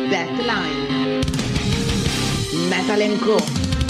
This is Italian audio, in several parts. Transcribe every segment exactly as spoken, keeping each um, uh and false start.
Deathline Metal and Co.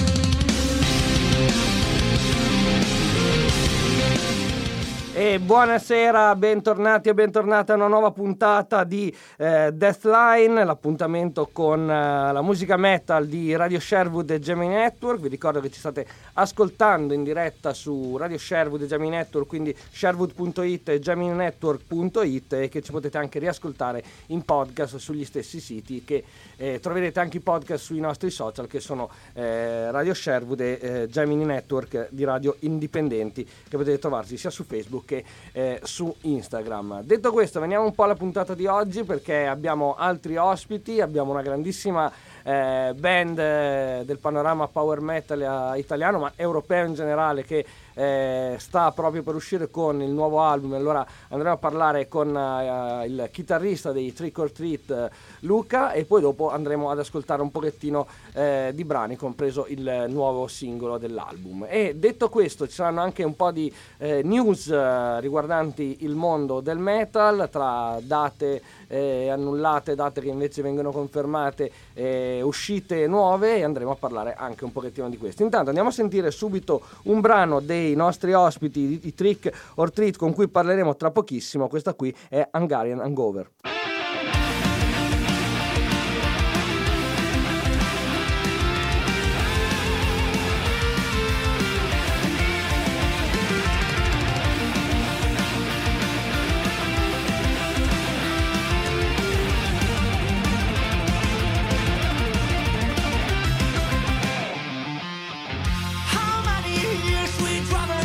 E buonasera, bentornati e bentornate a una nuova puntata di eh, Deathline, l'appuntamento con eh, la musica metal di Radio Sherwood e Gemini Network. Vi ricordo che ci state ascoltando in diretta su Radio Sherwood e Gemini Network, quindi sherwood punto it e gemini network punto it, e che ci potete anche riascoltare in podcast sugli stessi siti, che eh, troverete anche i podcast sui nostri social, che sono eh, Radio Sherwood e eh, Gemini Network di radio indipendenti, che potete trovarsi sia su Facebook che eh, su Instagram. Detto questo, veniamo un po' alla puntata di oggi, perché abbiamo altri ospiti, abbiamo una grandissima eh, band eh, del panorama power metal eh, italiano, ma europeo in generale, che eh, sta proprio per uscire con il nuovo album. Allora andremo a parlare con eh, il chitarrista dei Trick or Treat, eh, Luca, e poi dopo andremo ad ascoltare un pochettino eh, di brani, compreso il nuovo singolo dell'album. E detto questo, ci saranno anche un po' di eh, news eh, riguardanti il mondo del metal, tra date eh, annullate, date che invece vengono confermate, eh, uscite nuove, e andremo a parlare anche un pochettino di questo. Intanto andiamo a sentire subito un brano dei nostri ospiti, i Trick or Treat, con cui parleremo tra pochissimo. Questa qui è Hungarian Hangover.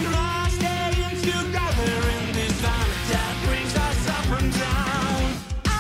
Together in this valley that brings us up and down.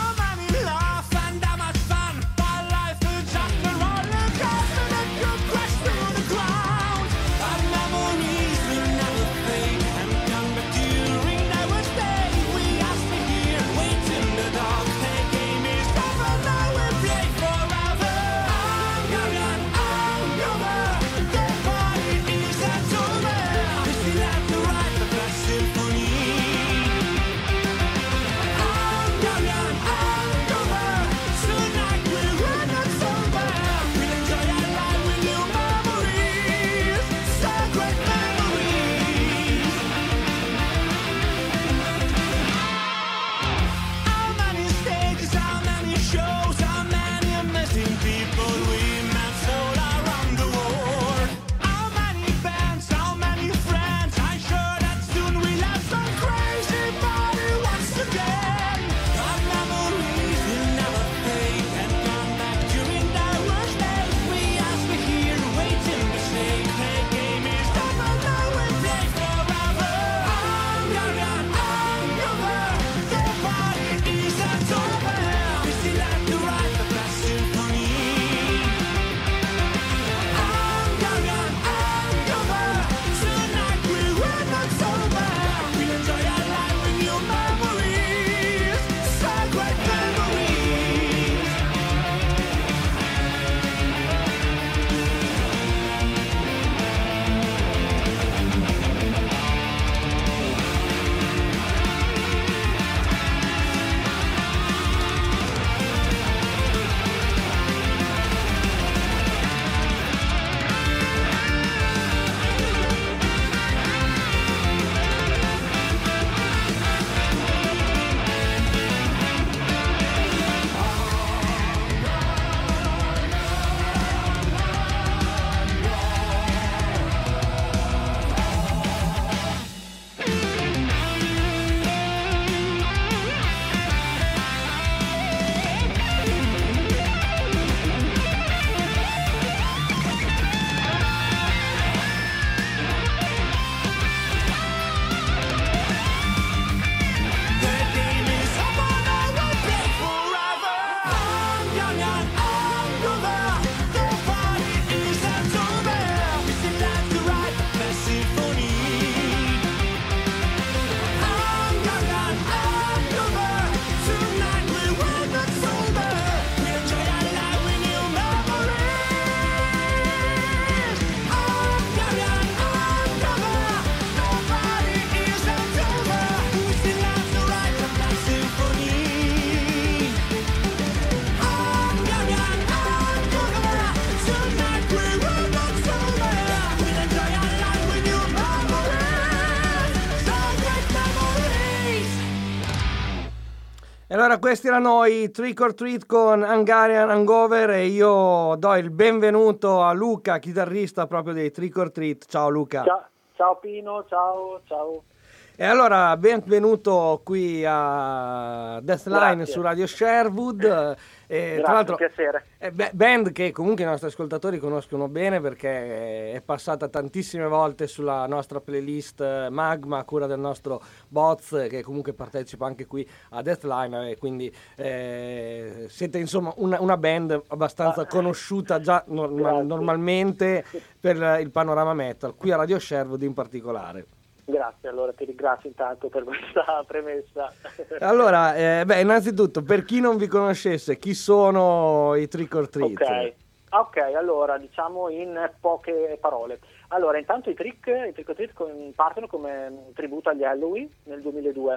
Allora, questi erano i Trick or Treat con Hungarian Hangover e io do il benvenuto a Luca, chitarrista proprio dei Trick or Treat. Ciao Luca. Ciao, ciao Pino, ciao, ciao. E allora, benvenuto qui a Deathline Grazie. su Radio Sherwood. E, Grazie, tra l'altro, un piacere. è be- band che comunque i nostri ascoltatori conoscono bene perché è passata tantissime volte sulla nostra playlist Magma a cura del nostro Boz, che comunque partecipa anche qui a Deathline, e quindi eh, siete insomma una, una band abbastanza Ah, conosciuta già norma- grazie. normalmente per il panorama metal, qui a Radio Sherwood in particolare. Grazie, allora ti ringrazio intanto per questa premessa. Allora, eh, beh, innanzitutto, per chi non vi conoscesse, chi sono i Trick or Treat? Ok, ok, allora diciamo in poche parole. Allora, intanto i Trick, i Trick or Treat con- partono come tributo agli Halloween nel duemiladue.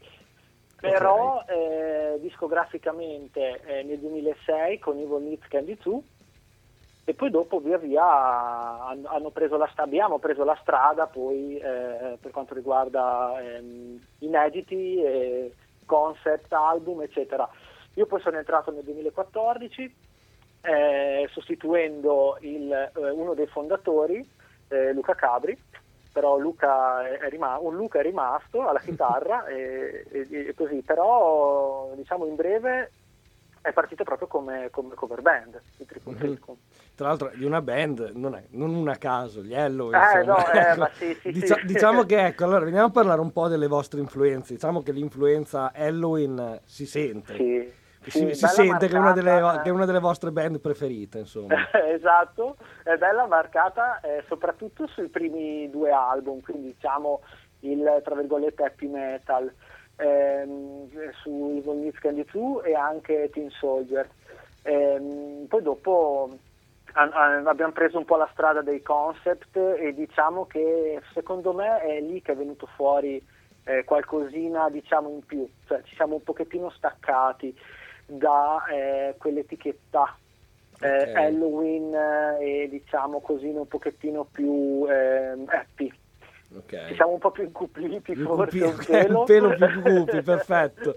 Però eh, discograficamente eh, nel duemilasei con Evil Needs Candy due, e poi dopo via via hanno hanno preso la, sta- abbiamo preso la strada poi eh, per quanto riguarda ehm, inediti, eh, concept album eccetera. Io poi sono entrato nel duemilaquattordici eh, sostituendo il, eh, uno dei fondatori, eh, Luca Cabri, però Luca è, è rima- un Luca è rimasto alla chitarra e, e- e così, però diciamo in breve è partito proprio come, come cover band, il Trick or Treat. Tra l'altro di una band, non, è, non una a caso, gli Halloween. Eh, insomma. no, eh, Ecco, ma sì, sì, dicia- sì. Diciamo che, ecco, allora veniamo a parlare un po' delle vostre influenze. Diciamo che l'influenza Halloween si sente. Sì, si sì, si bella sente che è, una delle, marcata, che è una delle vostre band preferite, insomma. esatto, è bella marcata eh, soprattutto sui primi due album, quindi diciamo il tra virgolette happy metal, ehm, su Evil Needs Candy due e anche Teen Soldier. Ehm, poi dopo an- an- abbiamo preso un po' la strada dei concept e diciamo che secondo me è lì che è venuto fuori eh, qualcosina diciamo in più, cioè ci siamo un pochettino staccati da eh, quell'etichetta eh, Ok. Halloween eh, e diciamo così un pochettino più eh, happy. Ok. Ci siamo un po' più incupliti Più forse cupi- un pelo. un pelo più cupi, perfetto.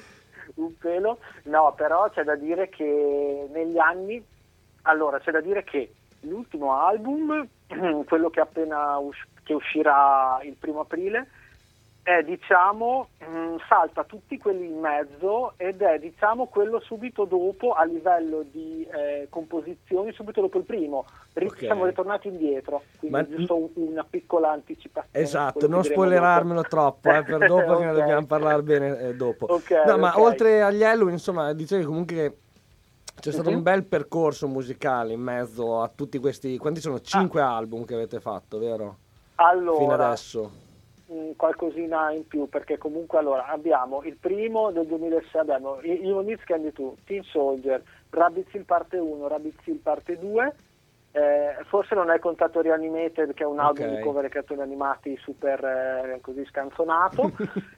Un pelo, no, però c'è da dire che negli anni, allora c'è da dire che l'ultimo album, quello che appena us- che uscirà il primo aprile, è diciamo mh, salta tutti quelli in mezzo ed è diciamo quello subito dopo a livello di eh, composizioni, subito dopo il primo. Ri- Ok. Siamo ritornati indietro, quindi Ma- giusto un- una piccola anticipazione. Esatto, quello non che diremo spoilerarmelo dopo. troppo, eh, per dopo che ne Ok. dobbiamo parlare bene eh, dopo. Ok, No, ma ok. oltre agli Halloween, insomma, dicevi comunque che c'è stato Mhm. un bel percorso musicale in mezzo a tutti questi... Quanti sono? Cinque album che avete fatto, vero? Fino Allora, adesso. mh, qualcosina in più, perché comunque allora abbiamo il primo del duemilasei, abbiamo Evil Needs Candy due, Teen Soldier, Rabbit Seal parte uno, Rabbit Seal parte due, eh, forse non hai contato Reanimated, che è un album Ok. di cover e cartoni animati super eh, così scanzonato.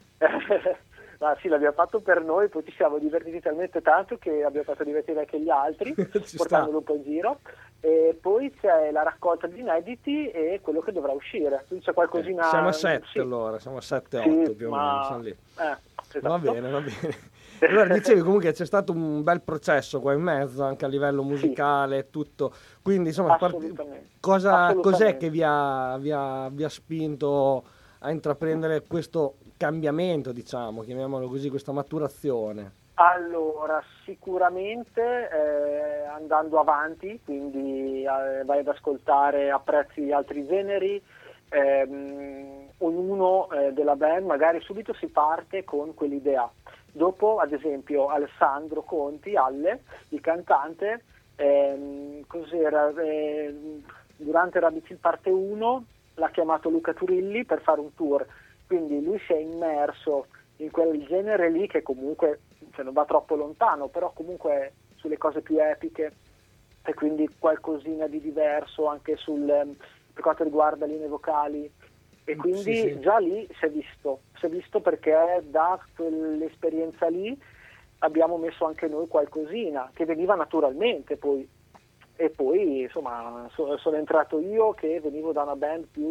Ma sì, l'abbiamo fatto per noi, poi ci siamo divertiti talmente tanto che abbiamo fatto divertire anche gli altri, Ci portandolo sta. un po' in giro. E poi c'è la raccolta di inediti e quello che dovrà uscire. Quindi c'è qualcosina. Eh, siamo a sette sì. allora, siamo a sette Sì, otto più o ma- meno, siamo lì. eh, esatto. Va bene, va bene. Allora, dicevi comunque c'è stato un bel processo qua in mezzo, anche a livello musicale e tutto. Quindi, insomma, parti- Assolutamente. cosa, Assolutamente. cos'è che vi ha, vi, ha, vi ha spinto a intraprendere questo cambiamento, diciamo, chiamiamolo così, questa maturazione? Allora, sicuramente eh, andando avanti, quindi eh, vai ad ascoltare, apprezzi altri generi, ehm, ognuno eh, della band magari subito si parte con quell'idea. Dopo, ad esempio, Alessandro Conti, Alle, il cantante, ehm, cos'era, ehm, durante Rabbit Seal parte uno l'ha chiamato Luca Turilli per fare un tour, quindi lui si è immerso in quel genere lì che comunque cioè, non va troppo lontano, però comunque sulle cose più epiche e quindi qualcosina di diverso anche sul, per quanto riguarda linee vocali e quindi Sì, sì. già lì si è visto, si è visto perché da quell'esperienza lì abbiamo messo anche noi qualcosina che veniva naturalmente poi. E poi insomma so- sono entrato io che venivo da una band più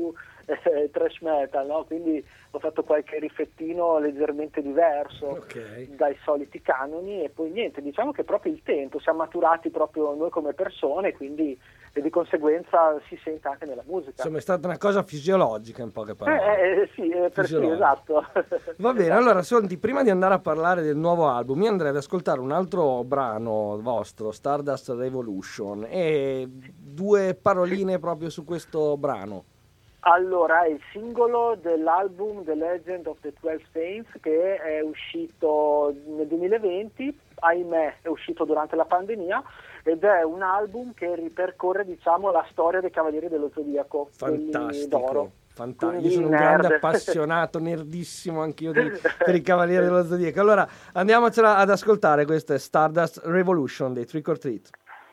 eh, thrash metal, no? Quindi ho fatto qualche riflettino leggermente diverso okay. dai soliti canoni, e poi niente, diciamo che proprio il tempo, siamo maturati proprio noi come persone, quindi e di conseguenza si sente anche nella musica. Insomma, è stata una cosa fisiologica, in poche parole. Eh, eh, sì, eh, per sì, esatto. Va bene, allora, senti, prima di andare a parlare del nuovo album, io andrei ad ascoltare un altro brano vostro, Stardust Revolution, e due paroline proprio su questo brano. Allora, è il singolo dell'album The Legend of the Twelve Saints, che è uscito nel duemilaventi, ahimè è uscito durante la pandemia, ed è un album che ripercorre, diciamo, la storia dei Cavalieri dello Zodiaco. Fantastico, fantastico. Io sono un nerd. grande appassionato, nerdissimo anch'io di, per i Cavalieri dello Zodiaco. Allora, andiamocela ad ascoltare, questo è Stardust Revolution dei Trick or Treat.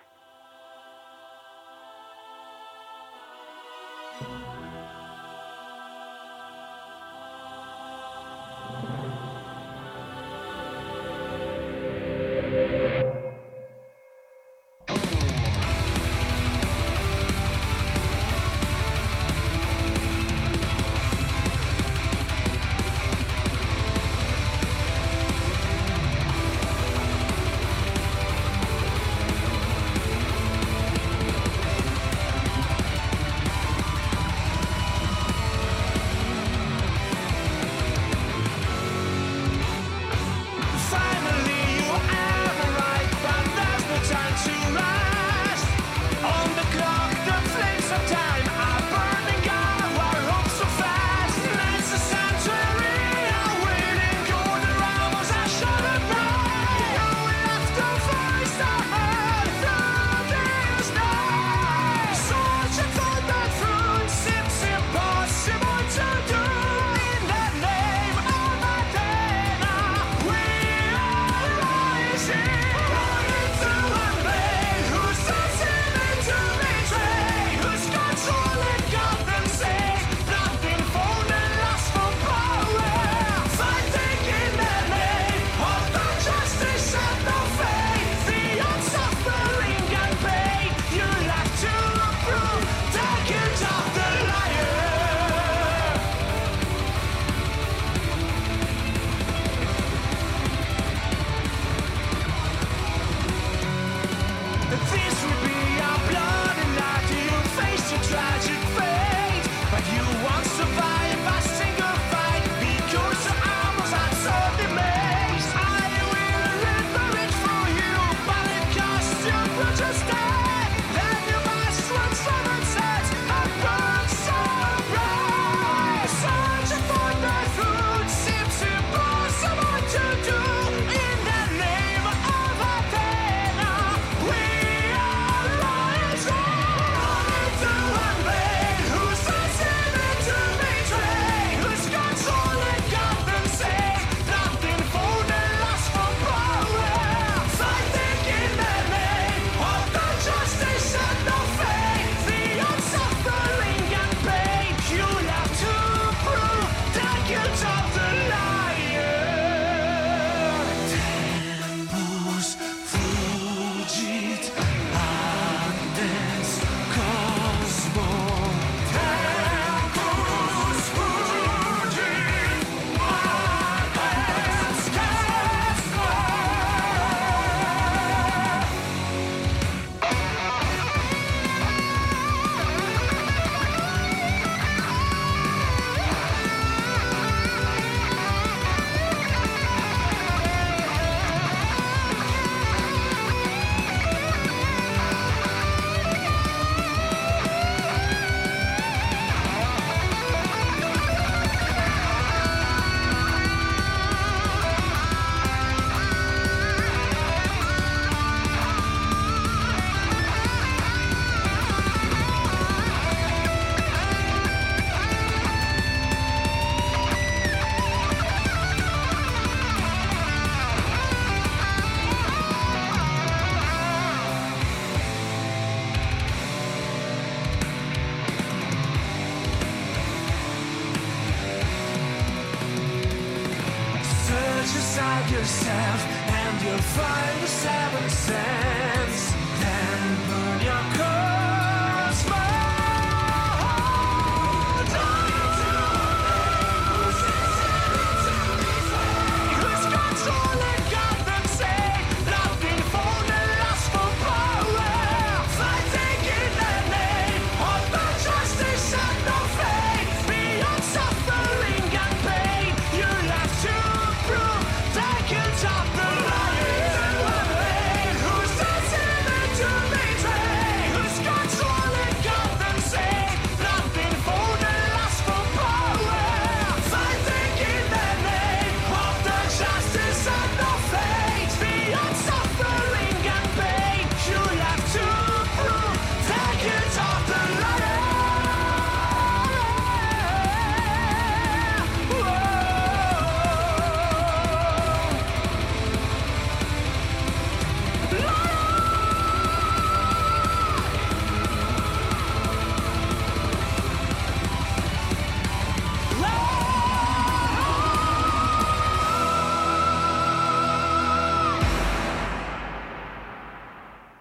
inside yourself and you'll find the seventh sense. Then burn your cosmos.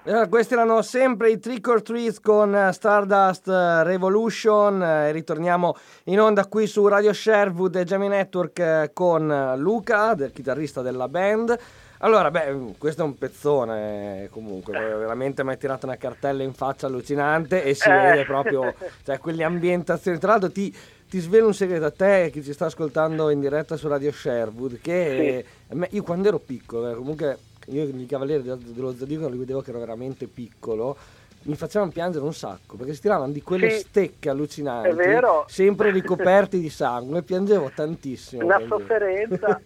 Eh, questi erano sempre i Trick or Treats con eh, Stardust eh, Revolution. Eh, ritorniamo in onda qui su Radio Sherwood e Jamie Network eh, con eh, Luca, del chitarrista della band. Allora, beh, questo è un pezzone, comunque, veramente mi hai tirato una cartella in faccia allucinante e si Eh. vede proprio, cioè, quelle ambientazioni. Tra l'altro ti, ti svelo un segreto a te, che ci sta ascoltando in diretta su Radio Sherwood, che Sì. eh, me- io quando ero piccolo, eh, comunque, io i Cavalieri dello dello Zodiaco li vedevo che ero veramente piccolo, mi facevano piangere un sacco, perché si tiravano di quelle Sì, stecche allucinanti, è vero. sempre ricoperti di sangue, piangevo tantissimo. Una piangevo. sofferenza.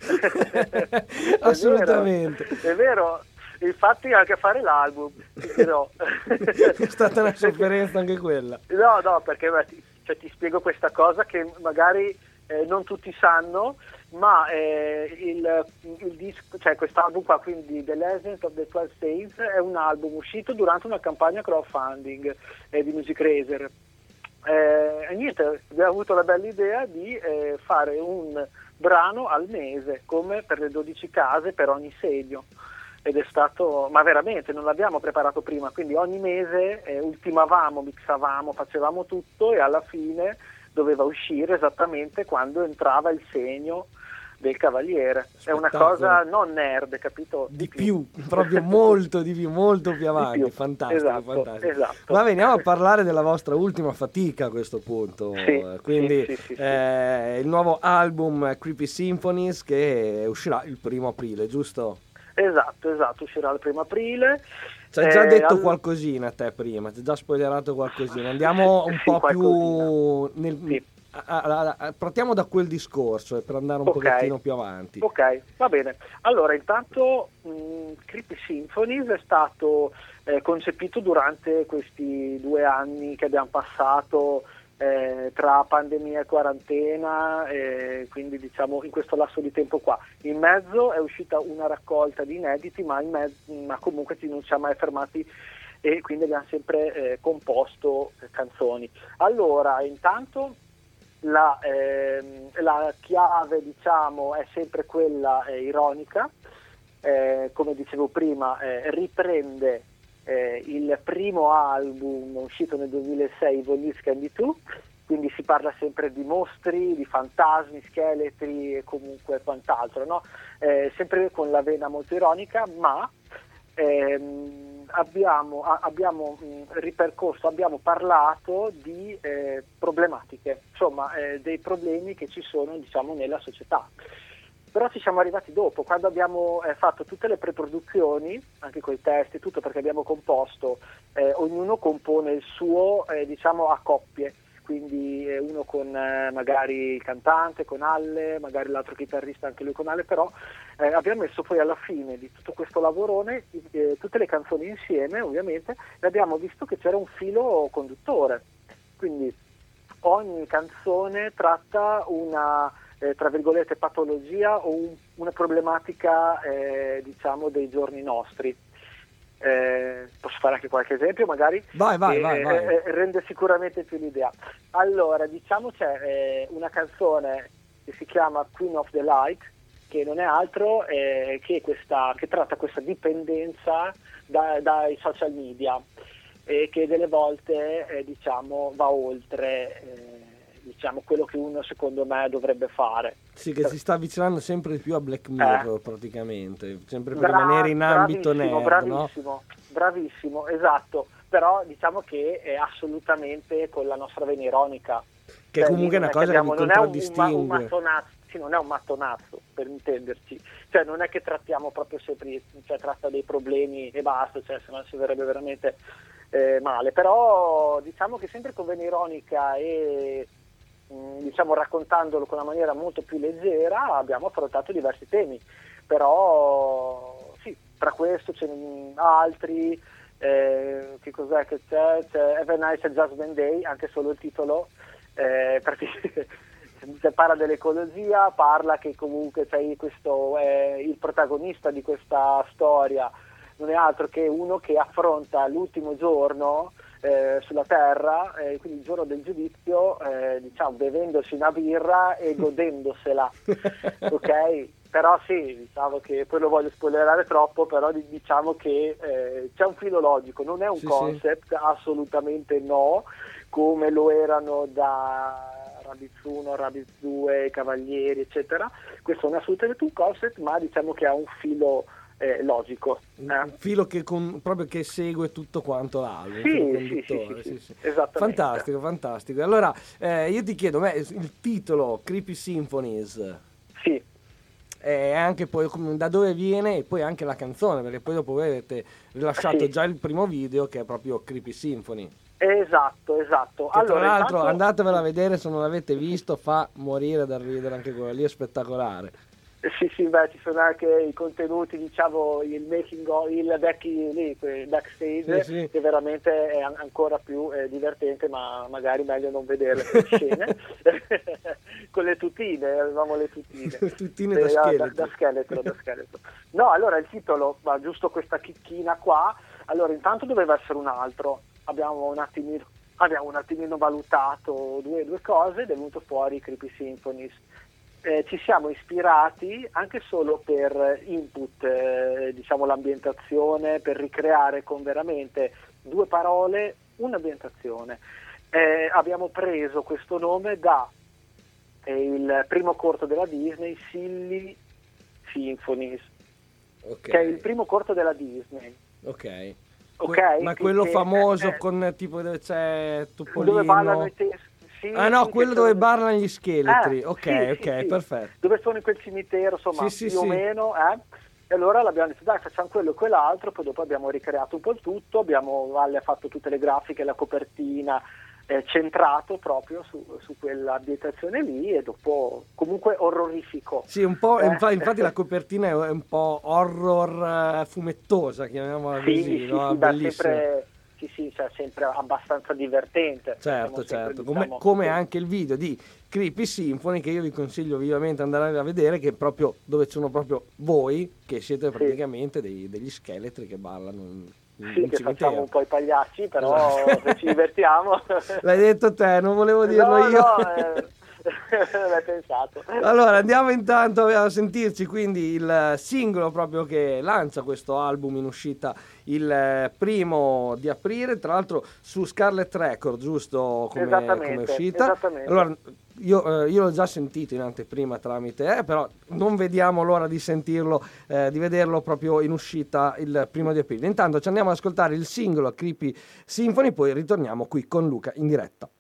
Assolutamente. È vero, è vero. Infatti anche a fare l'album, ti dirò. È stata una sofferenza anche quella. No, no, perché beh, ti, cioè, ti spiego questa cosa che magari eh, non tutti sanno, ma eh, il, il disco, cioè quest'album qua, quindi The Legend of the Twelve Saints, è un album uscito durante una campagna crowdfunding eh, di Music Razer. Eh, e niente, abbiamo avuto la bella idea di eh, fare un brano al mese, come per le dodici case per ogni segno. Ed è stato, ma veramente non l'abbiamo preparato prima, quindi ogni mese eh, ultimavamo, mixavamo, facevamo tutto e alla fine doveva uscire esattamente quando entrava il segno del cavaliere. È una Spettacolo. cosa non nerd, capito? Di più, proprio molto di più, molto più avanti, più. fantastico, Esatto, fantastico. esatto. Ma veniamo a parlare della vostra ultima fatica a questo punto, Sì, quindi sì, sì, sì, sì. eh, il nuovo album Creepy Symphonies che uscirà il primo aprile, giusto? Esatto, esatto, uscirà il primo aprile. Ci hai già Eh, detto al- qualcosina a te prima, ti hai già spoilerato qualcosina, andiamo un Sì, po' qualcosina. più nel... Sì. a- a- a- partiamo da quel discorso eh, per andare un Ok. pochettino più avanti. Ok, va bene. Allora, intanto mh, Creepy Symphonies è stato eh, concepito durante questi due anni che abbiamo passato eh, tra pandemia e quarantena, eh, quindi diciamo in questo lasso di tempo qua. In mezzo è uscita una raccolta di inediti, ma, in mezzo, ma comunque ci- non ci siamo mai fermati e quindi abbiamo sempre eh, composto eh, canzoni. Allora, intanto la, ehm, la chiave, diciamo, è sempre quella eh, ironica, eh, come dicevo prima, eh, riprende eh, il primo album uscito nel duemilasei, Volis Candy due, quindi si parla sempre di mostri, di fantasmi, scheletri e comunque quant'altro, no? Eh, sempre con la vena molto ironica, ma ehm, abbiamo, a- abbiamo mh, ripercorso, abbiamo parlato di eh, problematiche, insomma eh, dei problemi che ci sono, diciamo, nella società. Però ci siamo arrivati dopo, quando abbiamo eh, fatto tutte le preproduzioni, anche con i testi, tutto, perché abbiamo composto, eh, ognuno compone il suo, eh, diciamo, a coppie, quindi eh, uno con eh, magari il cantante, con Alle, magari l'altro chitarrista anche lui con Alle, però eh, abbiamo messo poi alla fine di tutto questo lavorone eh, tutte le canzoni insieme, ovviamente, e abbiamo visto che c'era un filo conduttore, quindi ogni canzone tratta una eh, tra virgolette patologia o un- una problematica eh, diciamo dei giorni nostri. Eh, posso fare anche qualche esempio magari? Vai, vai, che, vai, vai. eh, eh, rende sicuramente più l'idea. Allora, diciamo c'è eh, una canzone che si chiama Queen of the Light, che non è altro eh, che, questa, che tratta questa dipendenza da- dai social media e che delle volte eh, diciamo va oltre eh, diciamo quello che uno secondo me dovrebbe fare. Sì, che si sta avvicinando sempre di più a Black Mirror praticamente, sempre per Bra- rimanere in ambito bravissimo, nerd, no? bravissimo, bravissimo, esatto, però diciamo che è assolutamente con la nostra vena ironica. Che Cioè, comunque è lì una non cosa che abbiamo- vi non è un- un, contraddistingue. un mattonazzo, sì, non è un mattonazzo, per intenderci, cioè non è che trattiamo proprio sempre, cioè tratta dei problemi e basta, cioè se no si verrebbe veramente eh, male, però diciamo che sempre con vena ironica e mh, diciamo raccontandolo con una maniera molto più leggera abbiamo affrontato diversi temi, però sì, tra questo ce ne altri, eh, che cos'è che c'è? C'è Have a Nice Judgment Day, anche solo il titolo eh, praticamente se parla dell'ecologia, parla che comunque sei questo eh, il protagonista di questa storia non è altro che uno che affronta l'ultimo giorno eh, sulla terra, eh, quindi il giorno del giudizio, eh, diciamo bevendosi una birra e godendosela, ok? però sì, diciamo che poi lo voglio spoilerare troppo, però diciamo che eh, c'è un filo logico, non è un sì, concept, sì. Assolutamente no, come lo erano da Rabbids uno, Rabbids due, Cavalieri, eccetera. Questo non è assolutamente un concept, ma diciamo che ha un filo eh, logico. Un eh. filo che con, proprio che segue tutto quanto l'album. Sì, sì, sì, sì, sì, sì. Esattamente. Fantastico, fantastico. Allora, eh, io ti chiedo, beh, il titolo Creepy Symphonies. Sì. E anche poi da dove viene e poi anche la canzone, perché poi dopo voi avete rilasciato sì. già il primo video che è proprio Creepy Symphony. Esatto, esatto. Che allora, tra l'altro intanto... andatevela a vedere, se non l'avete visto fa morire da ridere, anche quello lì è spettacolare. Sì, sì, beh, ci sono anche i contenuti, diciamo, il making of, il back, lì, backstage, sì, sì. che veramente è ancora più eh, divertente, ma magari meglio non vedere le scene. Con le tutine, avevamo le tutine. tutine da, eh, scheletro. Da, da scheletro, da scheletro. No, allora il titolo, ma giusto questa chicchina qua, allora intanto doveva essere un altro, abbiamo un attimino, abbiamo un attimino valutato due, due cose ed è venuto fuori Creepy Symphonies. Eh, ci siamo ispirati anche solo per input, eh, diciamo l'ambientazione, per ricreare con veramente due parole un'ambientazione. Eh, abbiamo preso questo nome da eh, il primo corto della Disney, Silly Symphonies, okay. Che è il primo corto della Disney. Ok. Okay, ma quello che, famoso eh, con tipo dove c'è Topolino, dove ballano i te- sì, ah no, sì, quello dove sono... ballano gli scheletri, eh, ok, sì, ok, sì, perfetto. Dove sono in quel cimitero, insomma, sì, più sì, o sì. meno, eh? E allora l'abbiamo detto, dai, facciamo quello e quell'altro, poi dopo abbiamo ricreato un po' il tutto, abbiamo, Valle ha fatto tutte le grafiche, la copertina, eh, centrato proprio su, su quell'ambientazione lì e dopo comunque orrorifico. Sì, un po', eh? infatti, infatti la copertina è un po' horror fumettosa, chiamiamola sì, così, sì, no? Sì, Bellissima. Sempre... Sì, sì, cioè sempre abbastanza divertente. Certo, certo, come, diciamo, come anche il video di Creepy Symphony che io vi consiglio vivamente andare a vedere, che è proprio dove sono proprio voi che siete praticamente sì. dei, degli scheletri che ballano in, in sì, un che cimitero. Facciamo un po' i pagliacci, però se ci divertiamo. L'hai detto te, non volevo dirlo no, io. No, eh... l'hai pensato. Allora andiamo intanto a sentirci quindi il singolo proprio che lancia questo album in uscita il primo di aprile, tra l'altro su Scarlet Records, giusto, come, come è uscita. Esattamente. Allora io, eh, io l'ho già sentito in anteprima tramite eh, però non vediamo l'ora di sentirlo, eh, di vederlo proprio in uscita il primo di aprile. Intanto ci andiamo ad ascoltare il singolo Creepy Symphony, poi ritorniamo qui con Luca in diretta.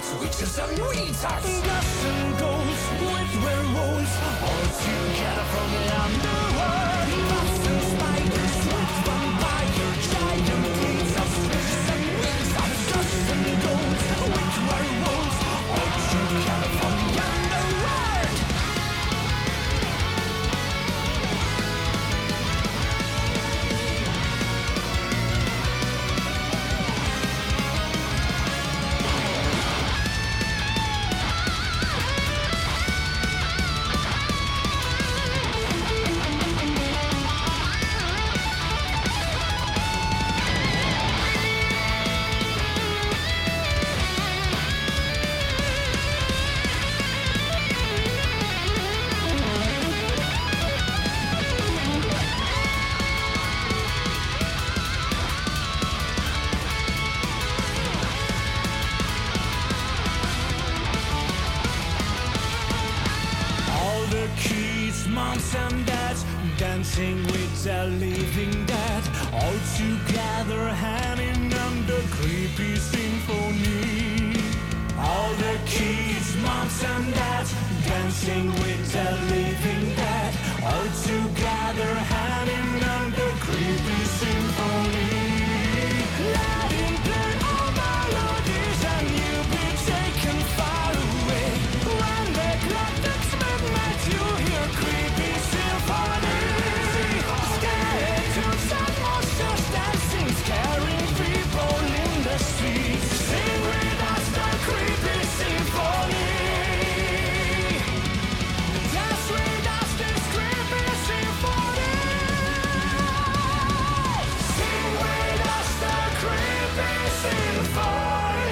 hearts, witches and weetards. Guts and ghosts with werewolves, all together from the underworld. Bats and spiders with vampire giant weasels, witches and weetards. Guts and ghosts with werewolves, all together from the underworld. Moms and dads dancing with the living dead, all together hanging under creepy symphony. All the kids, moms and dads dancing with the living dead, all together hanging under creepy symphony. Let him play all melodies and you'll be taken far away. When the clock takes midnight, you hear creepy symphony. Skeletons and monsters dancing, scaring people in the streets. Sing with us the creepy symphony. Dance with us this creepy symphony. Sing with us the creepy symphony.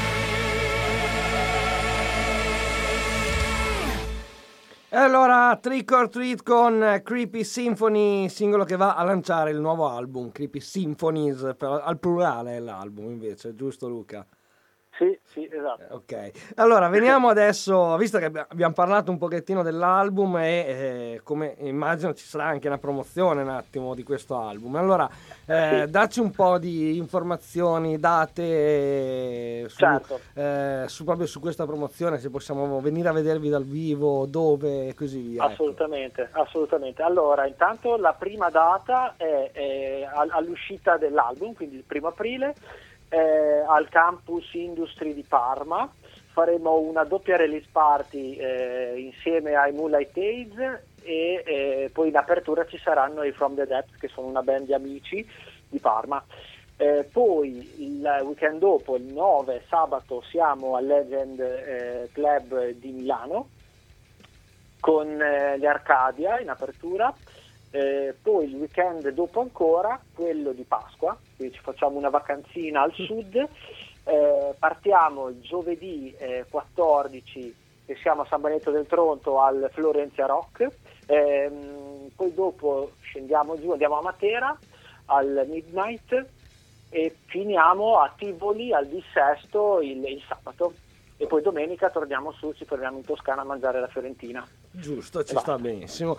E allora, Trick or Treat con Creepy Symphony, singolo che va a lanciare il nuovo album, Creepy Symphonies, però al plurale è l'album invece, giusto Luca? Sì, sì, esatto. Ok, allora veniamo adesso, visto che abbiamo parlato un pochettino dell'album e eh, come immagino ci sarà anche una promozione un attimo di questo album, allora eh, Sì. dacci un po' di informazioni, date su, Certo. eh, su proprio su questa promozione, se possiamo venire a vedervi dal vivo, dove e così via. ecco. Assolutamente, assolutamente. Allora, intanto la prima data è, è all- all'uscita dell'album, quindi il primo aprile, eh, al Campus Industry di Parma. Faremo una doppia release party eh, insieme ai Moonlight Aids e eh, poi in apertura ci saranno i From the Depths, che sono una band di amici di Parma. Eh, poi il weekend dopo, il nove sabato, siamo al Legend eh, Club di Milano con eh, gli Arcadia in apertura. Eh, poi il weekend dopo ancora, quello di Pasqua, quindi ci facciamo una vacanzina al sud. Eh, partiamo il giovedì eh, quattordici e siamo a San Benedetto del Tronto al Florenzia Rock. Eh, poi dopo scendiamo giù, andiamo a Matera al Midnight e finiamo a Tivoli al Dissesto il, il sabato. E poi domenica torniamo su, ci torniamo in Toscana a mangiare la fiorentina. Giusto, ci Va. sta benissimo.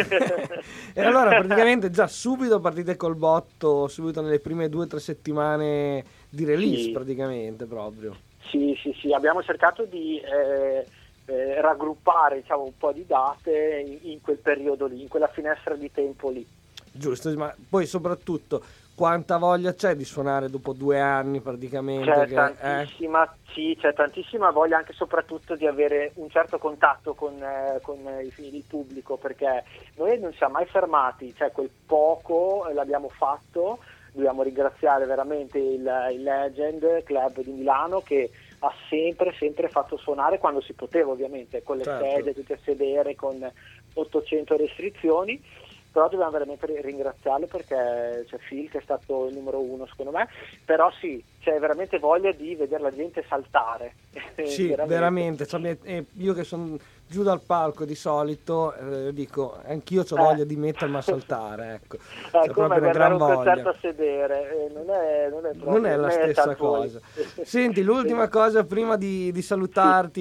E allora praticamente già subito partite col botto, subito nelle prime due o tre settimane di release, Sì. praticamente proprio. Sì, sì, sì, abbiamo cercato di eh, eh, raggruppare, diciamo, un po' di date in, in quel periodo lì, in quella finestra di tempo lì. Giusto, ma poi soprattutto quanta voglia c'è di suonare dopo due anni praticamente? C'è che, tantissima, eh? sì, c'è tantissima voglia anche soprattutto di avere un certo contatto con, eh, con il, il pubblico, perché noi non siamo mai fermati, cioè quel poco l'abbiamo fatto. Dobbiamo ringraziare veramente il, il Legend Club di Milano, che ha sempre sempre fatto suonare quando si poteva, ovviamente con le Certo. sedie tutte a sedere, con ottocento restrizioni. Però dobbiamo veramente ringraziarlo, perché c'è Phil che è stato il numero uno secondo me, però sì, c'è veramente voglia di vedere la gente saltare. Sì, veramente, veramente. Cioè, io che sono giù dal palco di solito, eh, dico, anch'io ho Eh. voglia di mettermi a saltare, ecco. È C'è come proprio una guardare gran un concerto voglia. a sedere, eh, non, è, non, è proprio, Non è la stessa metal poi. cosa. Senti, l'ultima cosa prima di, di salutarti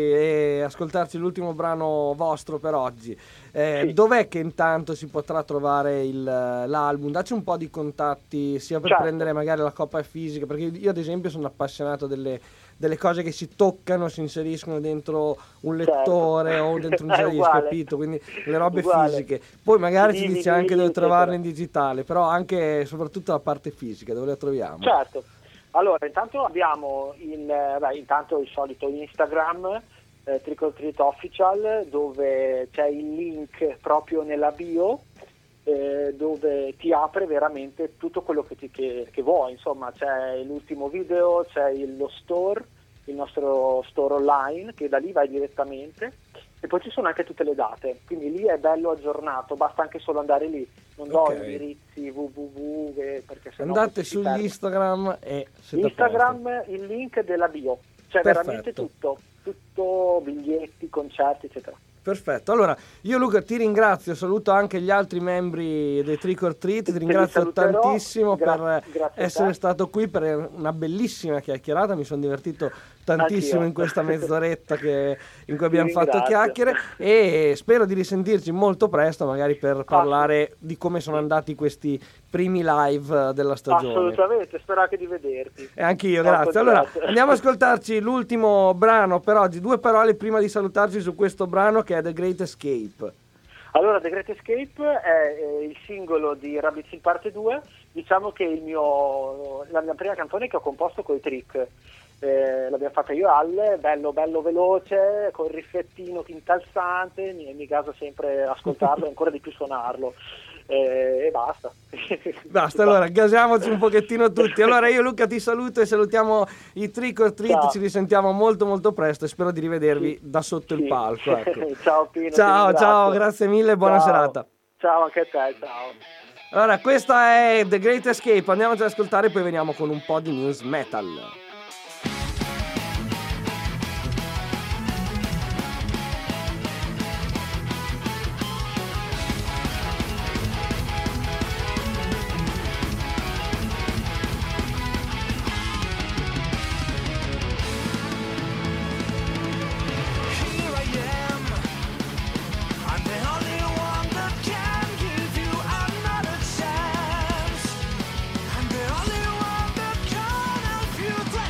e ascoltarci l'ultimo brano vostro per oggi. Eh, Sì. Dov'è che intanto si potrà trovare il- l'album? Dacci un po' di contatti sia per Certo. prendere magari la copia fisica, perché io ad esempio sono appassionato delle, delle cose che si toccano, si inseriscono dentro un lettore Certo. o dentro un È C D, uguale. capito? Quindi le robe Uguale. fisiche. Poi magari ci D V D, dici anche dove eccetera. trovarle in digitale, però anche e soprattutto la parte fisica, dove la troviamo? Certo, allora intanto abbiamo il, eh, beh, intanto il solito Instagram, eh, Trick or Treat Official, dove c'è il link proprio nella bio, eh, dove ti apre veramente tutto quello che, ti, che, che vuoi, insomma c'è l'ultimo video, c'è il, lo store, il nostro store online, che da lì vai direttamente, e poi ci sono anche tutte le date, quindi lì è bello aggiornato, basta anche solo andare lì, non do Ok. indirizzi www, che- perché sennò Andate poi si su perde. Instagram e siete a Instagram, il link della bio, cioè Perfetto. veramente tutto, tutto, biglietti, concerti, eccetera. Perfetto, allora io Luca ti ringrazio, saluto anche gli altri membri dei Trick or Treat, ti Te li ringrazio saluterò, tantissimo gra- per grazie a essere te. stato qui per una bellissima chiacchierata, mi sono divertito tantissimo Anch'io. in questa mezz'oretta che- in cui abbiamo Ti fatto ringrazio. chiacchiere e spero di risentirci molto presto magari per parlare di come sono andati questi primi live della stagione. Assolutamente, spero anche di vederti. E anche io, Buon grazie. Allora, concerto. andiamo ad ascoltarci l'ultimo brano per oggi. Due parole prima di salutarci su questo brano che è The Great Escape. Allora, The Great Escape è eh, il singolo di Rabbit Hill Parte due, diciamo che il mio, la mia prima canzone che ho composto con i Trick. Eh, l'abbiamo fatta io e Al, bello bello veloce, col riffettino incalzante, mi, mi gasa sempre ascoltarlo e ancora di più suonarlo. Eh, e basta. Basta, allora gasiamoci un pochettino tutti. Allora io Luca ti saluto e salutiamo i Trick or Treat, Ciao. ci risentiamo molto molto presto e spero di rivedervi Sì. da sotto Sì. il palco. Ecco. Ciao Pino, ti Ciao, ringrazio. ciao, grazie mille e buona Ciao. serata. Ciao anche a te, ciao. Allora, questa è The Great Escape, andiamoci ad ascoltare e poi veniamo con un po' di news metal. Here I am. I'm the only one that can give you another chance. I'm the only one that can help you to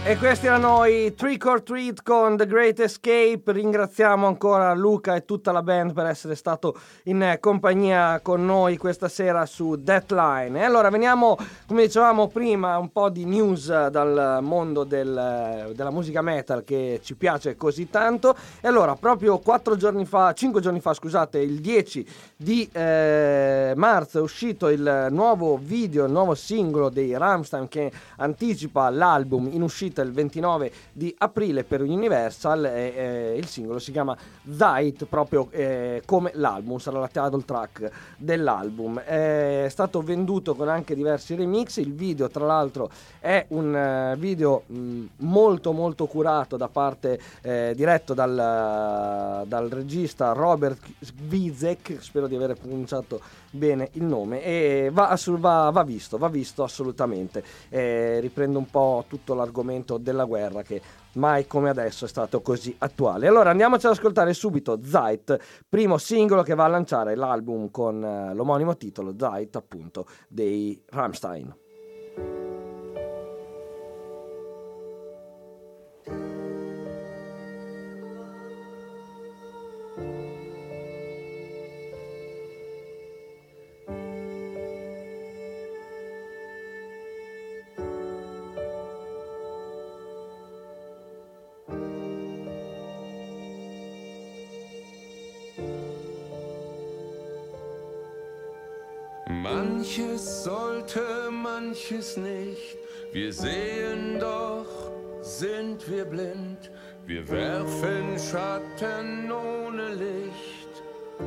E questi erano i Trick or Treat con The Great Escape. Ringraziamo ancora Luca e tutta la band per essere stato in compagnia con noi questa sera su Deathline. E allora veniamo, come dicevamo prima, un po' di news dal mondo del, della musica metal che ci piace così tanto. E allora proprio quattro giorni fa, cinque giorni fa scusate, il dieci di eh, marzo è uscito il nuovo video, il nuovo singolo dei Rammstein che anticipa l'album in uscita il ventinove di aprile per Universal. E, eh, il singolo si chiama Zeit, proprio eh, come l'album, sarà la title track dell'album. È stato venduto con anche diversi remix. Il video tra l'altro è un uh, video mh, molto molto curato da parte eh, diretto dal, uh, dal regista Robert Wizek, spero di aver pronunciato bene il nome, e va, va, va visto, va visto assolutamente. Eh, riprende un po' tutto l'argomento della guerra che mai come adesso è stato così attuale. Allora andiamoci ad ascoltare subito Zeit, primo singolo che va a lanciare l'album con uh, l'omonimo titolo, Zeit appunto, dei Rammstein. Manches sollte, manches nicht. Wir sehen doch, sind wir blind. Wir werfen Schatten ohne Licht.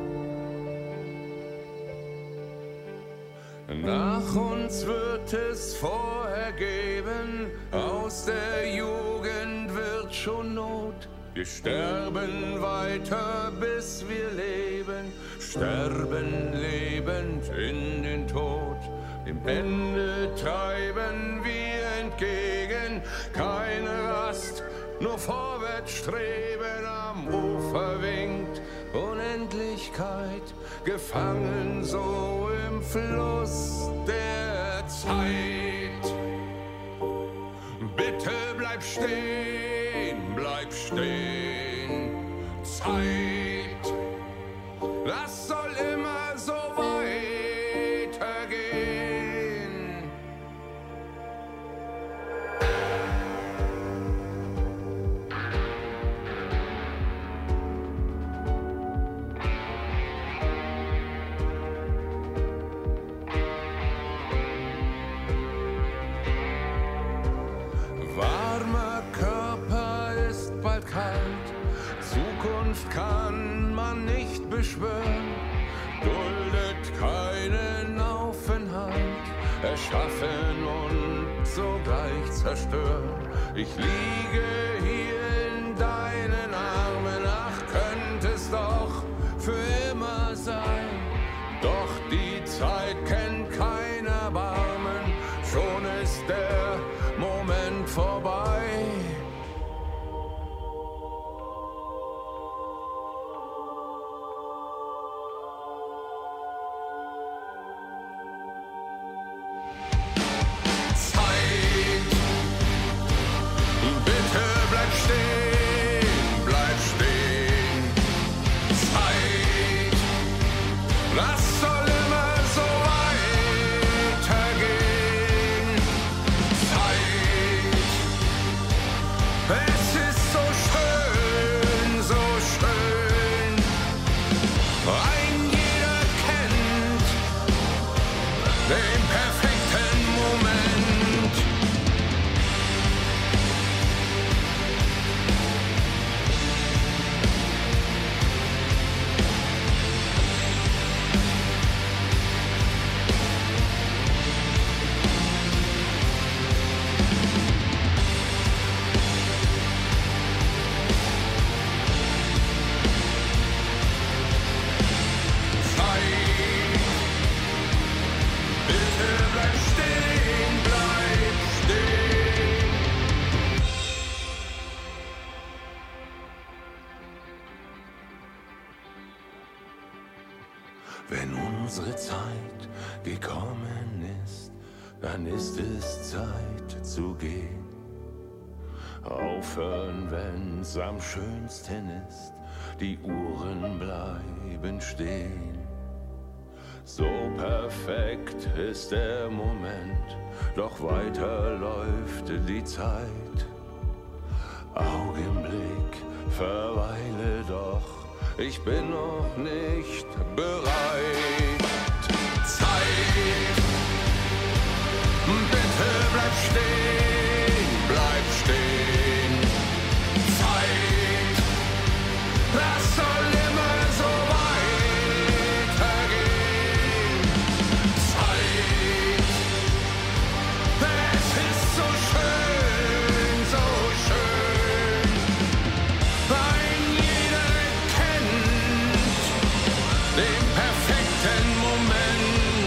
Nach uns wird es vorher geben. Aus der Jugend wird schon Not. Wir sterben weiter, bis wir leben, sterben lebend in den Tod. Dem Ende treiben wir entgegen, keine Rast, nur vorwärts streben. Am Ufer winkt Unendlichkeit, gefangen so im Fluss der Zeit. Bitte bleib stehen, bleib stehen, Zeit, das soll immer so weitergehen. Warmer Körper ist bald kalt, Zukunft kann man nicht beschwören, duldet keinen Aufenthalt, erschaffen und sogleich zerstören. Ich liege hier in deinen Armen, ach könnte es doch für immer sein, doch die Zeit kennt kein Erbarmen, schon ist der Moment vorbei. Wenn unsere Zeit gekommen ist, dann ist es Zeit zu gehen. Aufhören, wenn's am schönsten ist, die Uhren bleiben stehen. So perfekt ist der Moment, doch weiter läuft die Zeit. Augenblick, verweile doch, ich bin noch nicht bereit. Zeit, bitte bleib stehen, bleib stehen. Zeit, das soll immer so weitergehen. Zeit, es ist so schön, so schön. Ein jeder kennt den perfekten Moment.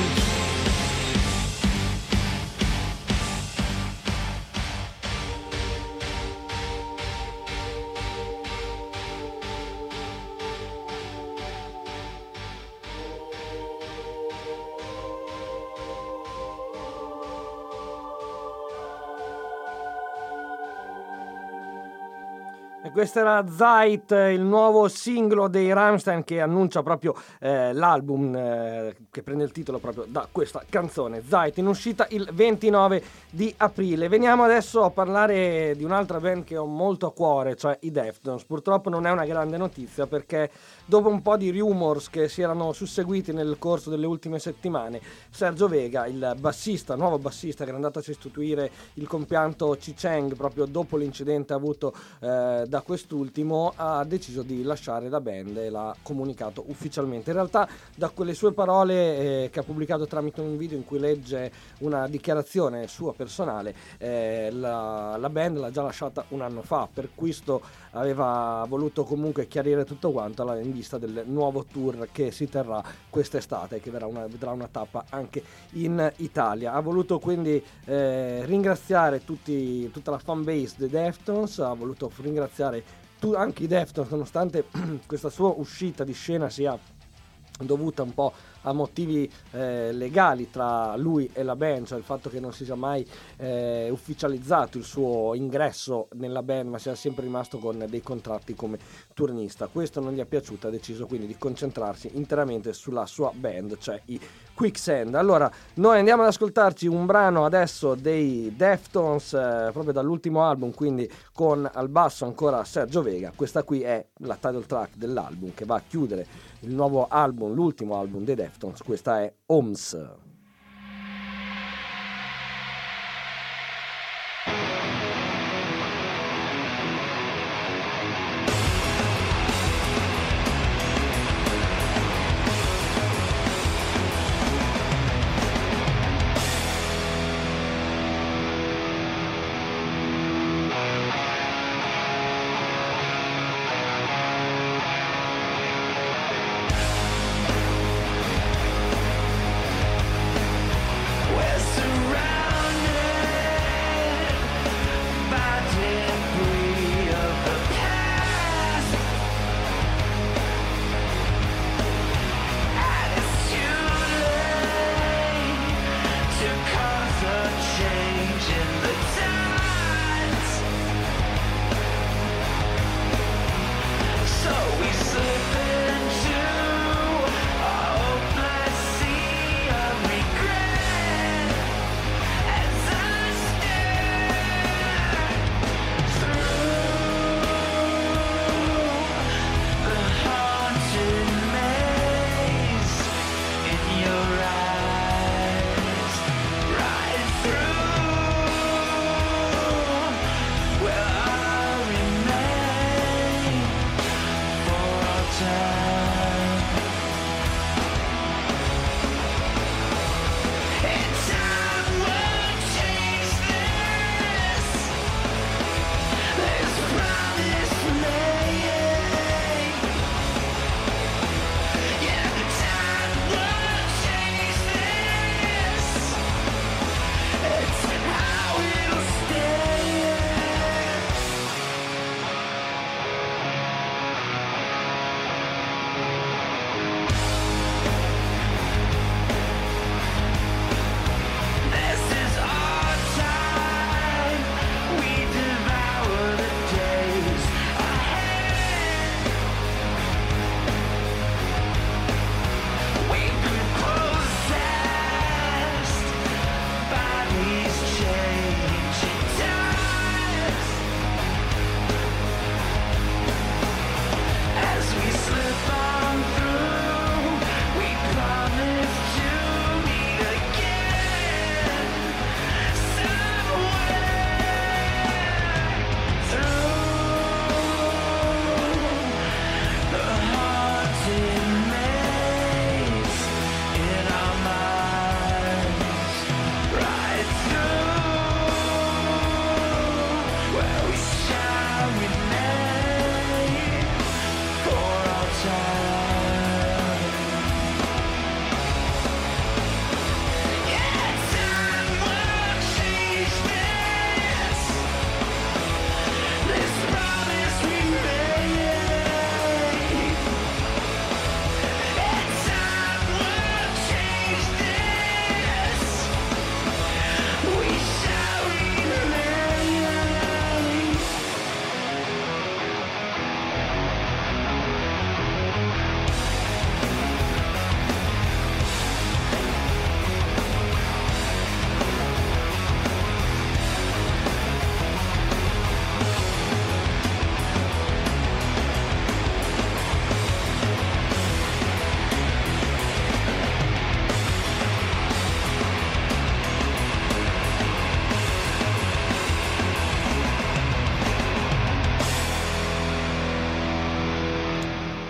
E questo era Zeit, il nuovo singolo dei Rammstein che annuncia proprio eh, l'album eh, che prende il titolo proprio da questa canzone, Zeit, in uscita il ventinove di aprile. Veniamo adesso a parlare di un'altra band che ho molto a cuore, cioè i Deftones. Purtroppo non è una grande notizia perché dopo un po' di rumors che si erano susseguiti nel corso delle ultime settimane, Sergio Vega, il bassista, nuovo bassista che era andato a sostituire il compianto Chi-Cheng proprio dopo l'incidente avuto eh, da quest'ultimo, ha deciso di lasciare la band e l'ha comunicato ufficialmente. In realtà da quelle sue parole eh, che ha pubblicato tramite un video in cui legge una dichiarazione sua personale, eh, la, la band l'ha già lasciata un anno fa, per questo aveva voluto comunque chiarire tutto quanto in vista del nuovo tour che si terrà quest'estate, che verrà una, vedrà una tappa anche in Italia. Ha voluto quindi eh, ringraziare tutti, tutta la fan base dei Deftones, ha voluto ringraziare tu, anche i Deftones, nonostante questa sua uscita di scena sia dovuta un po' a motivi eh, legali tra lui e la band, cioè il fatto che non si sia mai eh, ufficializzato il suo ingresso nella band, ma sia sempre rimasto con dei contratti come turnista. Questo non gli è piaciuto, ha deciso quindi di concentrarsi interamente sulla sua band, cioè i Quicksand. Allora, noi andiamo ad ascoltarci un brano adesso dei Deftones, eh, proprio dall'ultimo album, quindi con al basso ancora Sergio Vega. Questa qui è la title track dell'album che va a chiudere il nuovo album, l'ultimo album dei Deftones. Questa è Homes. Zeit,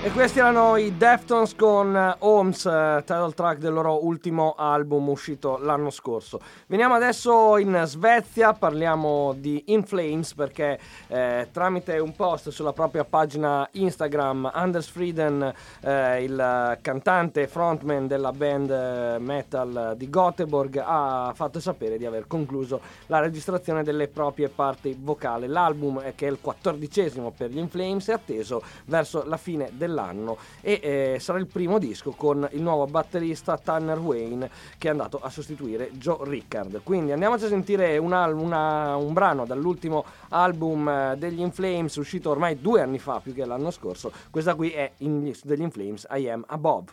E questi erano i Deftones con Homes, eh, title track del loro ultimo album uscito l'anno scorso. Veniamo adesso in Svezia, parliamo di In Flames perché eh, tramite un post sulla propria pagina Instagram Anders Frieden, eh, il cantante e frontman della band eh, metal di Göteborg, ha fatto sapere di aver concluso la registrazione delle proprie parti vocali. L'album, eh, che è il quattordicesimo per gli In Flames, è atteso verso la fine dell'anno e eh, sarà il primo disco con il nuovo batterista Tanner Wayne, che è andato a sostituire Joe Rickard. Quindi andiamoci a sentire un, al- una, un brano dall'ultimo album eh, degli In Flames, uscito ormai due anni fa più che l'anno scorso. Questa qui è in, degli In Flames, I Am Above.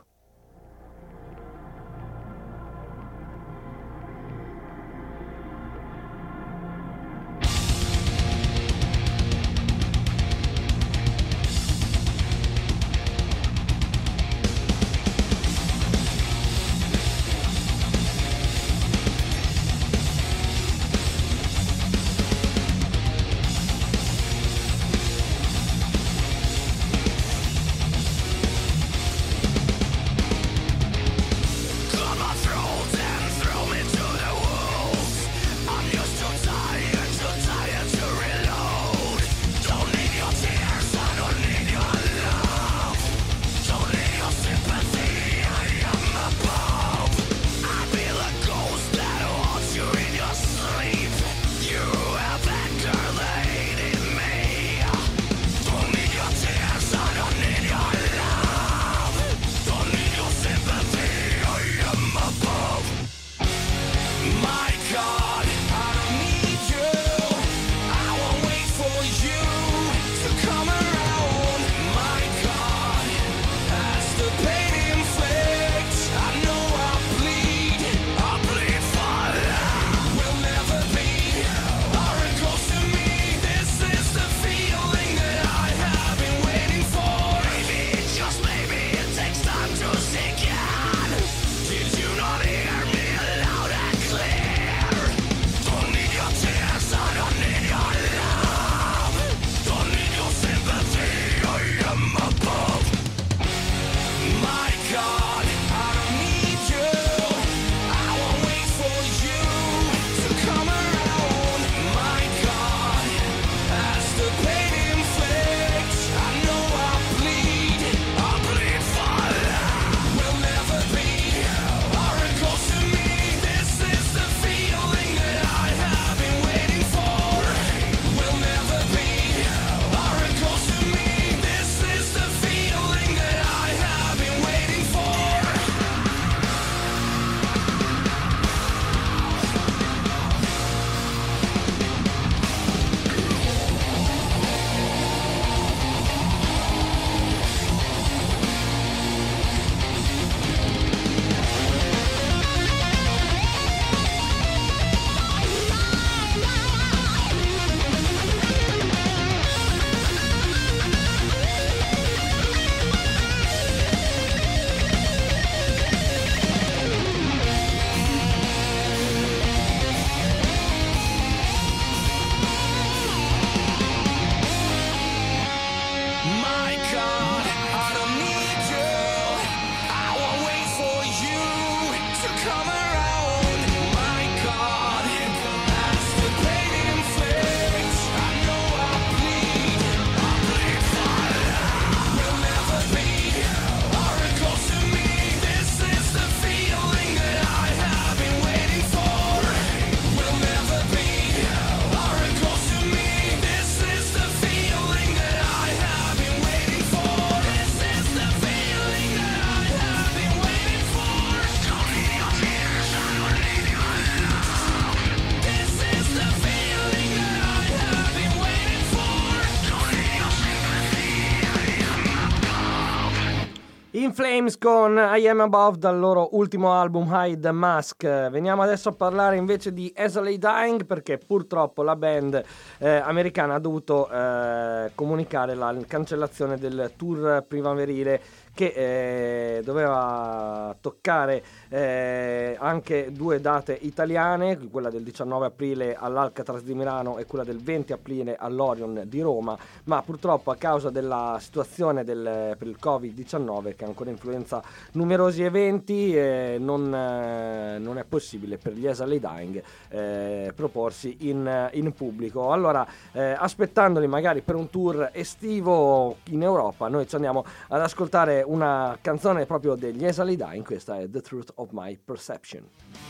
In Flames con I Am Above dal loro ultimo album Hide the Mask. Veniamo adesso a parlare invece di As I Lay Dying, perché purtroppo la band eh, americana ha dovuto eh, comunicare la cancellazione del tour primaverile che eh, doveva toccare eh, anche due date italiane, quella del diciannove aprile all'Alcatraz di Milano e quella del venti aprile all'Orion di Roma, ma purtroppo a causa della situazione del, per il covid diciannove che ancora influenza numerosi eventi eh, non, eh, non è possibile per gli As I Lay Dying eh, proporsi in, in pubblico. Allora eh, aspettandoli magari per un tour estivo in Europa, noi ci andiamo ad ascoltare una canzone proprio degli As I Lay Dying. Questa è The Truth of My Perception.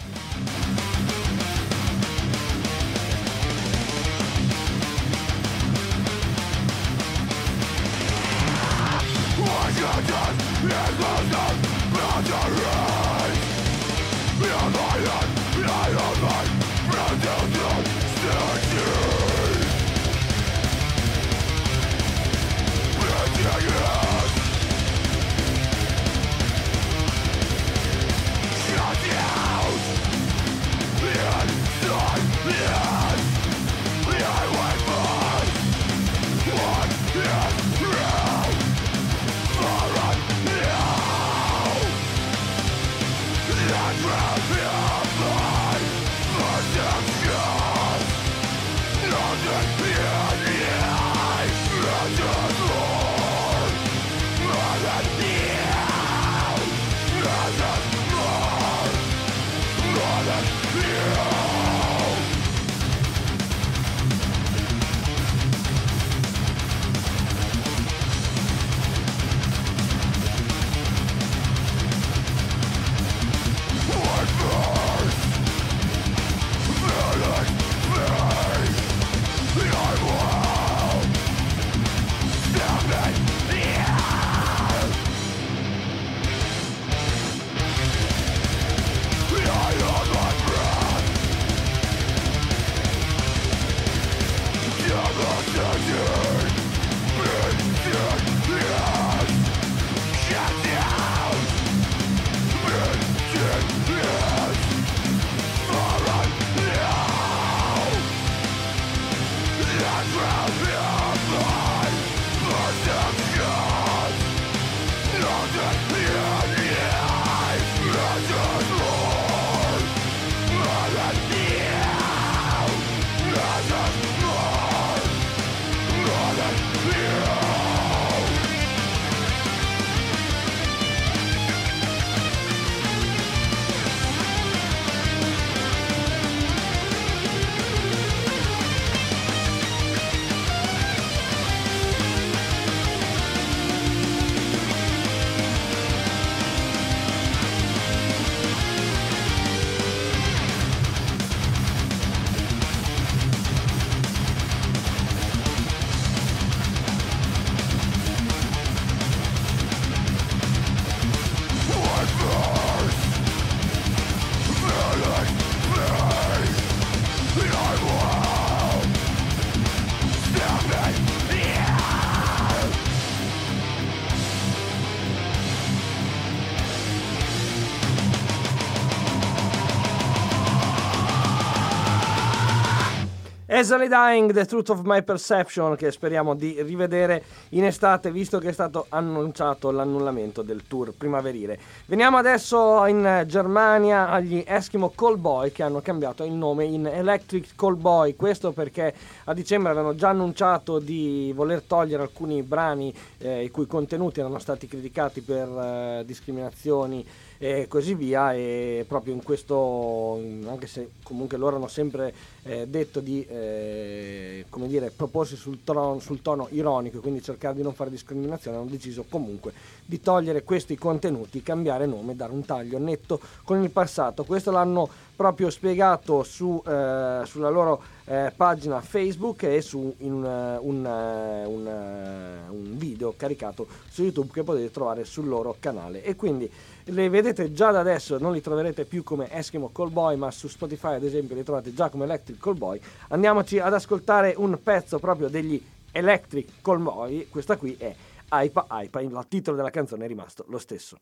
As I Lay Dying, The Truth of My Perception, che speriamo di rivedere in estate, visto che è stato annunciato l'annullamento del tour primaverile. Veniamo adesso in Germania agli Eskimo Callboy, che hanno cambiato il nome in Electric Callboy. Questo perché a dicembre avevano già annunciato di voler togliere alcuni brani eh, i cui contenuti erano stati criticati per eh, discriminazioni e così via, e proprio in questo, anche se comunque loro hanno sempre eh, detto di eh, come dire, proporsi sul, tron, sul tono ironico, quindi cercare di non fare discriminazione, hanno deciso comunque di togliere questi contenuti, cambiare nome, dare un taglio netto con il passato. Questo l'hanno proprio spiegato su, eh, sulla loro eh, pagina Facebook e su in, uh, un, uh, un, uh, un video caricato su YouTube che potete trovare sul loro canale, e quindi le vedete già da adesso, non li troverete più come Eskimo Callboy, ma su Spotify ad esempio li trovate già come Electric Callboy. Andiamoci ad ascoltare un pezzo proprio degli Electric Callboy, questa qui è Aipa Aipa, il titolo della canzone è rimasto lo stesso.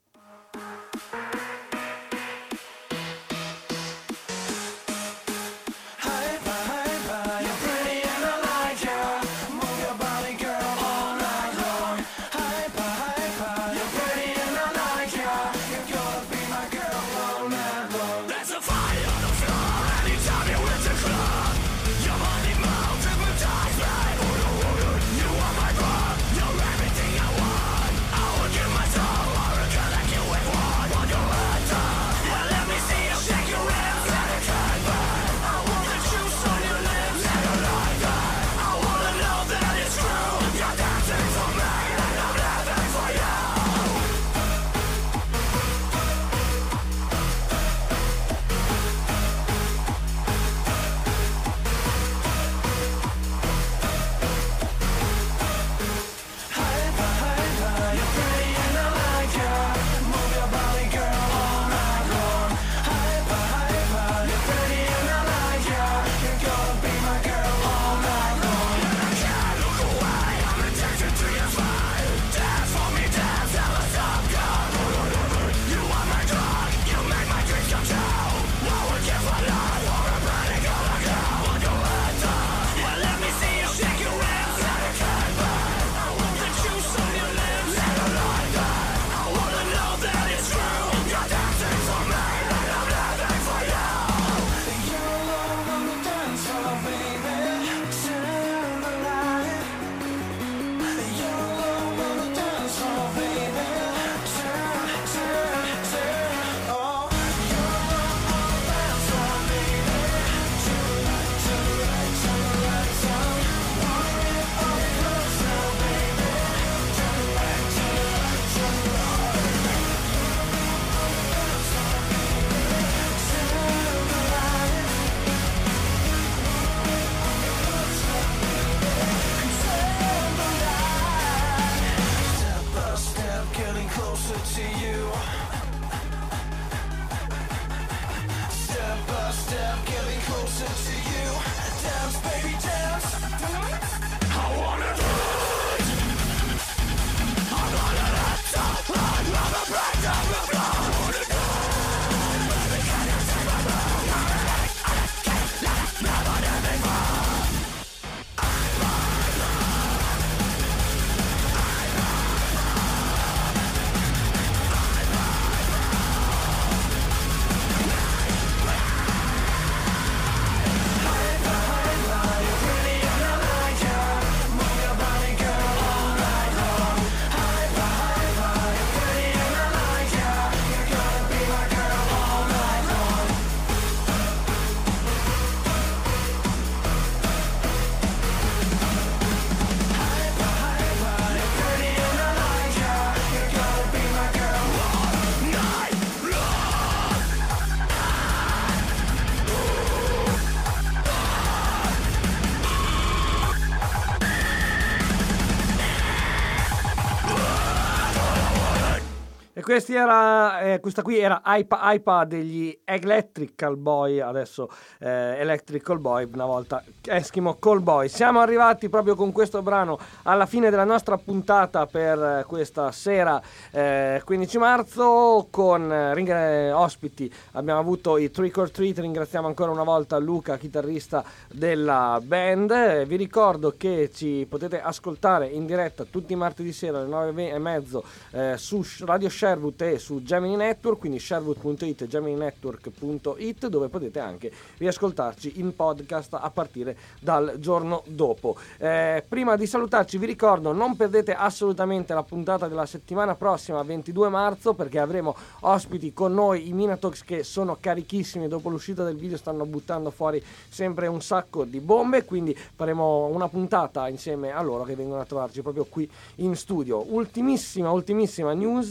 E questi era, eh, questa qui era Aipa Aipa degli Electrical Boy, adesso eh, Electrical Boy, una volta Eskimo Callboy. Siamo arrivati proprio con questo brano alla fine della nostra puntata per questa sera, eh, quindici marzo, con eh, ring- eh, ospiti. Abbiamo avuto i Trick or Treat, ringraziamo ancora una volta Luca, chitarrista della band. Eh, vi ricordo che ci potete ascoltare in diretta tutti i martedì sera alle nove e mezzo eh, su Radio Sherwood e su Gemini Network, quindi sherwood punto it e gemini network punto it, dove potete anche riascoltarci in podcast a partire dal giorno dopo. Eh, prima di salutarci vi ricordo, non perdete assolutamente la puntata della settimana prossima, ventidue marzo, perché avremo ospiti con noi i Minatox, che sono carichissimi, dopo l'uscita del video stanno buttando fuori sempre un sacco di bombe, quindi faremo una puntata insieme a loro che vengono a trovarci proprio qui in studio. Ultimissima, ultimissima news, i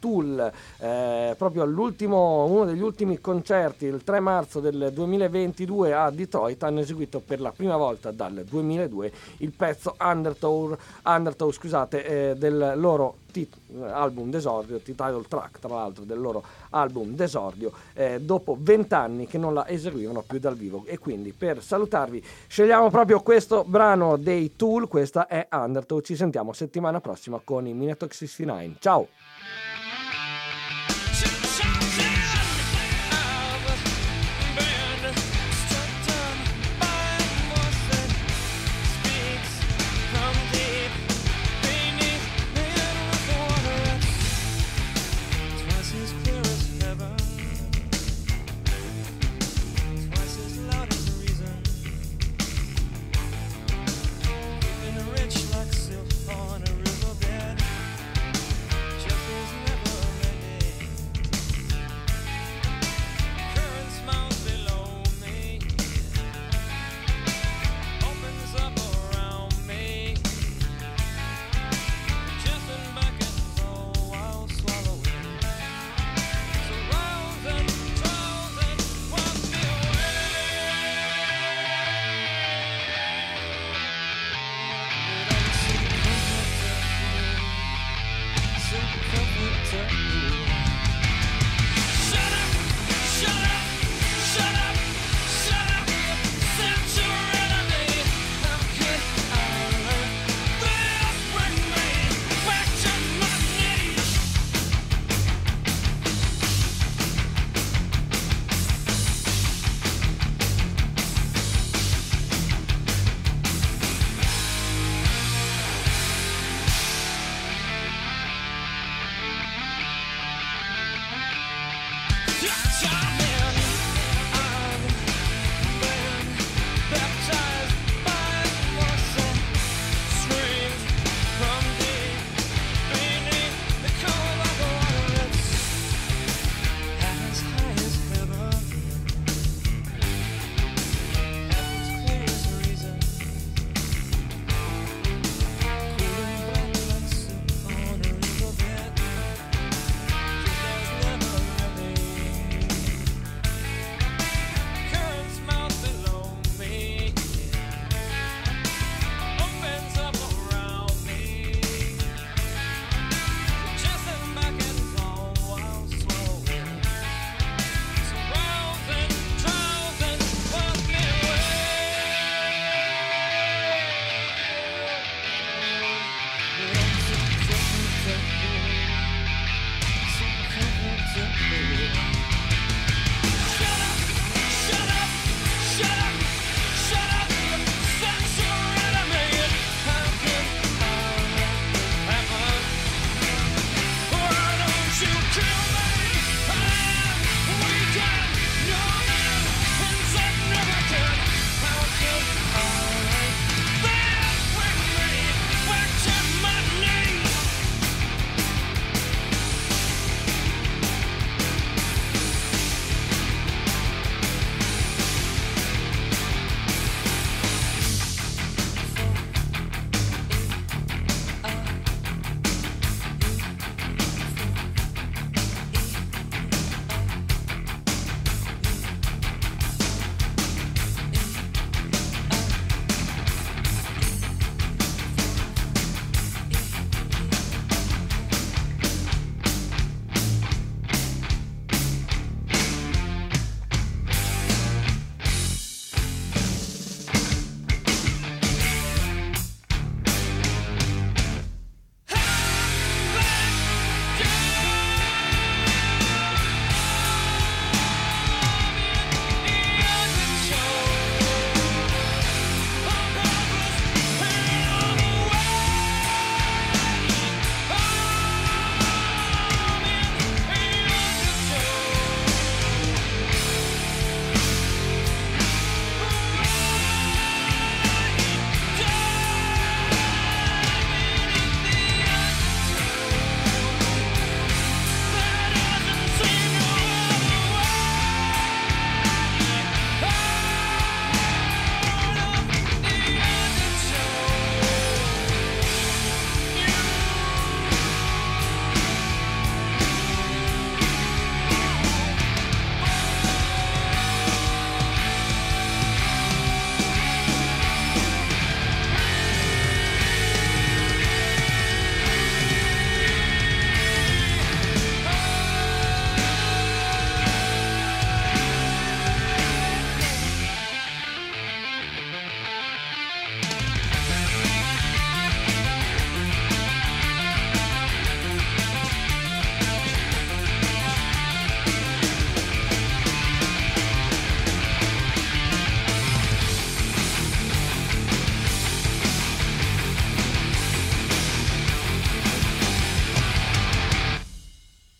Tool, eh, proprio all'ultimo, uno degli ultimi concerti, il tre marzo del duemilaventidue a Detroit, hanno eseguito per la prima volta dal duemiladue il pezzo Undertow, Undertow scusate, eh, del loro tit- album d'esordio, title track tra l'altro del loro album d'esordio, eh, dopo vent'anni che non la eseguivano più dal vivo. E quindi per salutarvi scegliamo proprio questo brano dei Tool, questa è Undertow. Ci sentiamo settimana prossima con i Minetox sessantanove. Ciao!